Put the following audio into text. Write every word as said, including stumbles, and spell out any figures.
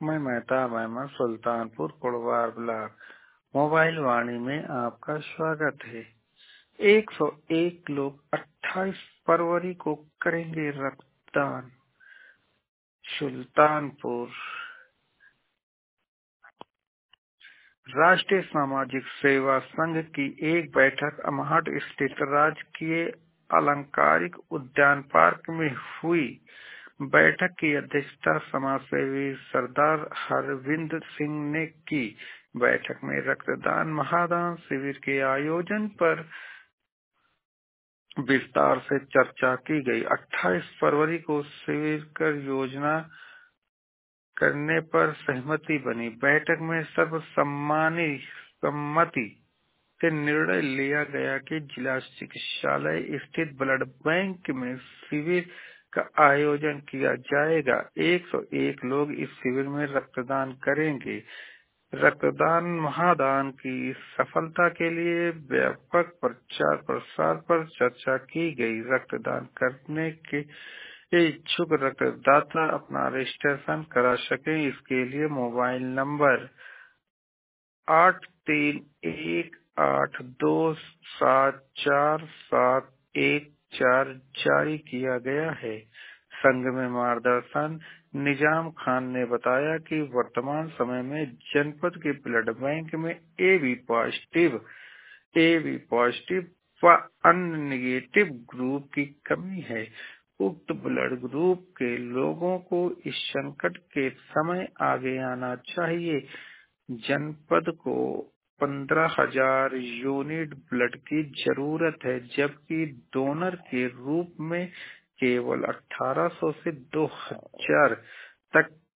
मैं Mehtab Ahmad, Sultanpur Kudwar block. Mobile Vani में आपका स्वागत है। एक सौ एक लोग अट्ठाईस फरवरी को करेंगे रक्तदान। सुल्तानपुर। राष्ट्रीय सामाजिक सेवा संघ की एक बैठक अमहट स्थित राजकीय अलंकारिक उद्यान पार्क में हुई। बैठक की अध्यक्षता समाजसेवी सरदार हरविंद सिंह ने की। बैठक में रक्तदान महादान शिविर के आयोजन पर विस्तार से चर्चा की गई। अट्ठाईस फरवरी को शिविर कर योजना करने पर सहमति बनी। बैठक में सर्वसम्मति सम्मति से निर्णय लिया गया कि जिला चिकित्सालय स्थित ब्लड बैंक में शिविर का आयोजन किया जाएगा। एक सौ एक लोग इस शिविर में रक्तदान करेंगे। रक्तदान महादान की सफलता के लिए व्यापक प्रचार प्रसार पर चर्चा की गई। रक्तदान करने के इच्छुक रक्तदाता अपना रजिस्ट्रेशन करा सकें, इसके लिए मोबाइल नंबर आठ तीन एक आठ दो सात चार सात एक चार जारी किया गया है। संघ में मार्गदर्शन निजाम खान ने बताया कि वर्तमान समय में जनपद के ब्लड बैंक में A B positive A B positive व अन्य निगेटिव ग्रुप की कमी है। उक्त ब्लड ग्रुप के लोगों को इस संकट के समय आगे आना चाहिए। जनपद को पंद्रह हजार यूनिट ब्लड की जरूरत है, जबकि डोनर के रूप में केवल अठारह सौ से दो हजार तक